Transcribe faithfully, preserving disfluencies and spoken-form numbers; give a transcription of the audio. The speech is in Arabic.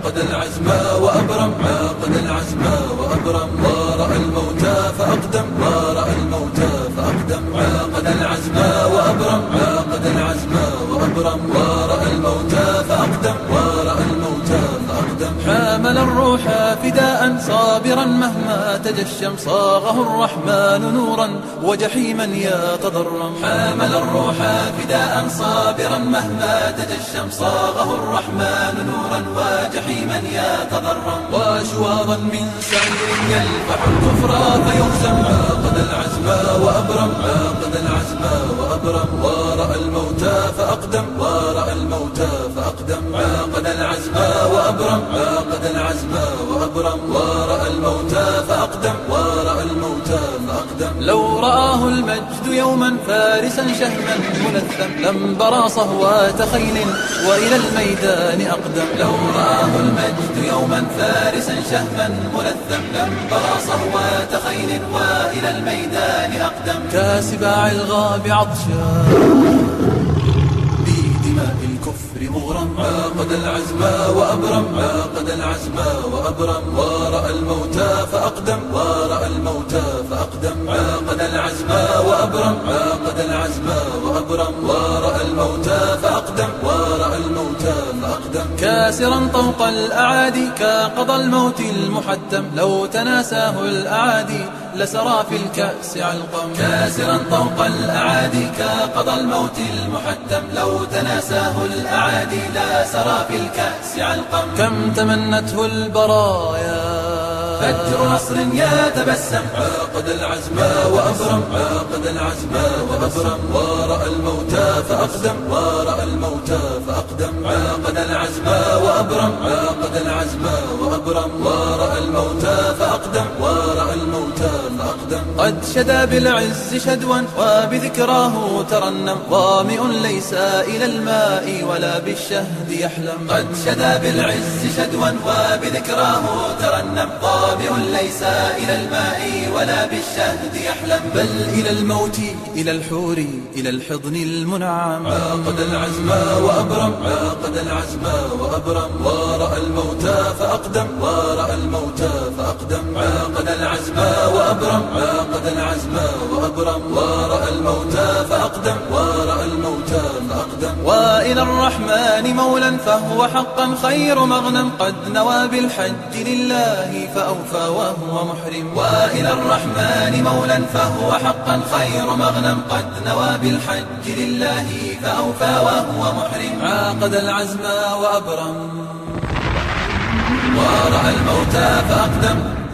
عاقد العزم وأبرم عاقد العزم وأبرم ورأى الموتى فأقدم ورأى الموتى فأقدم عاقد العزم وأبرم عاقد العزم وأبرم ورأى الموتى فأقدم ورأى الموتى فأقدم حامل الروح فداء صابرا مهما تجشم صاغه الرحمن نورا وجحيما يتضرم حامل الروح فداء صابرا مهما تجشم صاغه الرحمن نورا وجحيما يتضرم وشواظا من سعير يلفح الكفر فيهزم عاقد العزم وأبرم عاقد العزم وأبرم ورأى الموتى فأقدم ورأى الموتى فأقدم عاقد العزم وأبرم عاقد العزم وأبرم ورأى الموتى فأقدم ورأى الموتى فأقدم لو رآه المجد يوما فارسا شهما ملثم لم برى صهوات خيل وإلى الميدان أقدم لو رآه المجد يوما فارسا شهما ملثم لم برى صهوات خيل وإلى الميدان أقدم كاسباع الغاب عطشا بدماء الكفر مغرم عاقد العزم وأبرم عاقد العزم وأبرم ورأى الموتى فأقدم ورأى الموتى فأقدم عاقد العزم وأبرم عاقد العزم وأبرم ورأى الموتى فأقدم ورأى الموتى فأقدم كاسرا طوق الأعادي كقضى الموت المحتم لو تناساه الأعادي لسرى في الكأس علقم كاسرا طوق الأعادي كقضى الموت المحتم لو تناساه الأعادي لسرى في الكأس علقم كم تمنته البرايا فجر نصر يتبسم عاقد العزم وأبرم عاقد العزم وأبرم ورأى الموتى فأقدم ورأى الموتى فأقدم عاقد العزم وأبرم عاقد العزم وأبرم ورأى الموتى فأقدم ورأى الموتى فأقدم قد شدا بالعز شدوا وبذكراه ترنم ظامئ ليس إلى الماء ولا بالشهد يحلم قد شدا بالعز شدوا وبذكراه ترنم ظامئ ليس إلى الماء ولا بالشهد يحلم بل إلى الموت إلى الحور إلى الحضن المنعم عاقد العزم وأبرم عاقد العزم وأبرم ورأى الموتى فأقدم ورأى الموتى فأقدم عاقد العزم وأبرم عاقد العزم وأبرم ورأى الموتى فأقدم ورأى الموتى فأقدم وإلى الرحمن مولا فهو حقا خير مغنم قد نوى بالحج لله فأوفى وهو محرم وإلى الرحمن مولا فهو حقا خير مغنم قد نوى بالحج لله فأوفى وهو محرم عاقد العزم وأبرم ورأى الموتى فأقدم